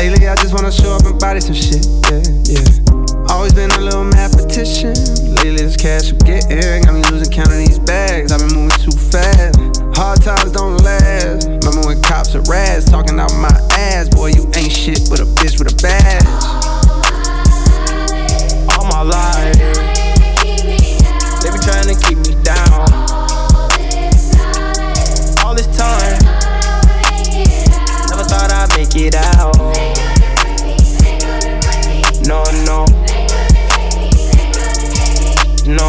Lately I just wanna show up and body some shit, yeah. Always been a little mathematician. Lately this cash I'm getting got me losing count of these bags. I've been moving too fast. Hard times don't last. Remember when cops are rats talking out my ass? Boy, you ain't shit but a bitch with a badge. All my life they be trying to keep me down. All this time never thought I'd make it out. No, no, no.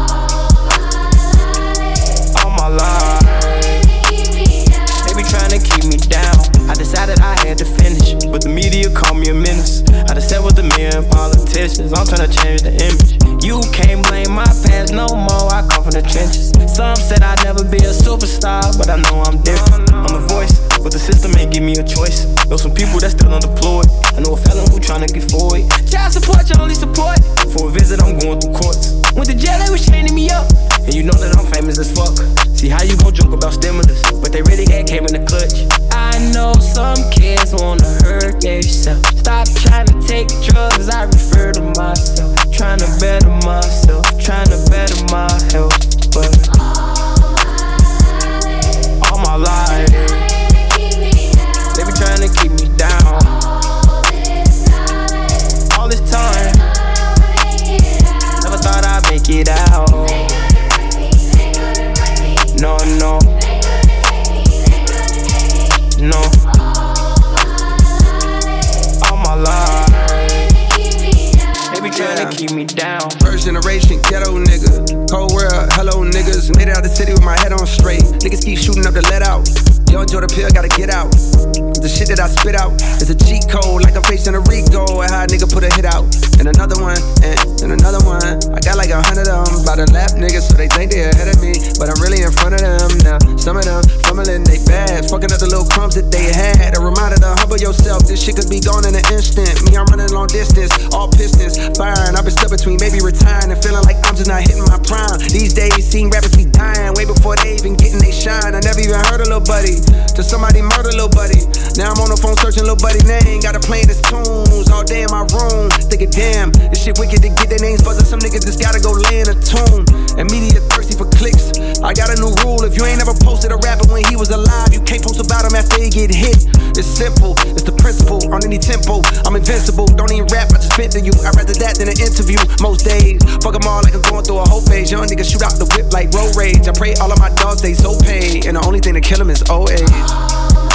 All my life they be trying to keep me down. I decided I had to finish, but the media called me a menace. I done sat with the men politicians, I'm trying to change the image. You can't blame my past no more, I come from the trenches. Some said I'd never be a superstar, but I know I'm different. I'm a voice, but the system ain't give me a choice. Know some people that still unemployed. I know a felon who tryna get forward. Child support, your only support. For a visit, I'm going through courts. Went to jail, they was chaining me up. And you know that I'm famous as fuck. See how you gon' joke about stimulus, but they really had came in the clutch. I know some kids wanna hurt themselves. Stop trying to take drugs, I refer to myself. Trying to better myself, trying to better my health. But all my life they be trying to keep me down. All this time never thought I'd make it out. No, no, no. All my life they be trying to keep me down. First generation ghetto nigga, cold world, hello niggas. Made it out the city with my head on straight. Niggas keep shooting up the let out. Yo, enjoy the pill, gotta get out. The shit that I spit out is a cheat code, like I'm facing a Rico. And how a nigga put a hit out, and another one, and another one. I got like 100 of them by the lap niggas, so they think they ahead of me, but I'm really in front of them now. Some of them fumbling they bags, fucking up the little crumbs that they had. A reminder to humble yourself, this shit could be gone in an instant. Me, I'm running long distance, all pistons firing. I've been stuck between maybe retiring and feeling like I'm just not hitting my prime. These days, seeing rappers be dying way before they even getting they shine. I never even heard a little buddy till somebody murder little buddy. Now I'm on the phone searching little buddy name. Got a playing his tunes all day in my room. Thinking damn, this shit wicked to get their names buzzing. Some niggas just gotta go lay in a tomb. And media thirsty for clicks. I got a new rule, if you ain't ever posted a rapper when he was alive, you can't post about him after he get hit. It's simple, it's the principle. On any tempo, I'm invincible. Don't even rap, I just vent to you. I'd rather that than an interview most days. Fuck them all like I'm going through a whole phase. Young niggas shoot out the whip like road rage. I pray all of my dogs stay so paid, and the only thing to kill them is old age.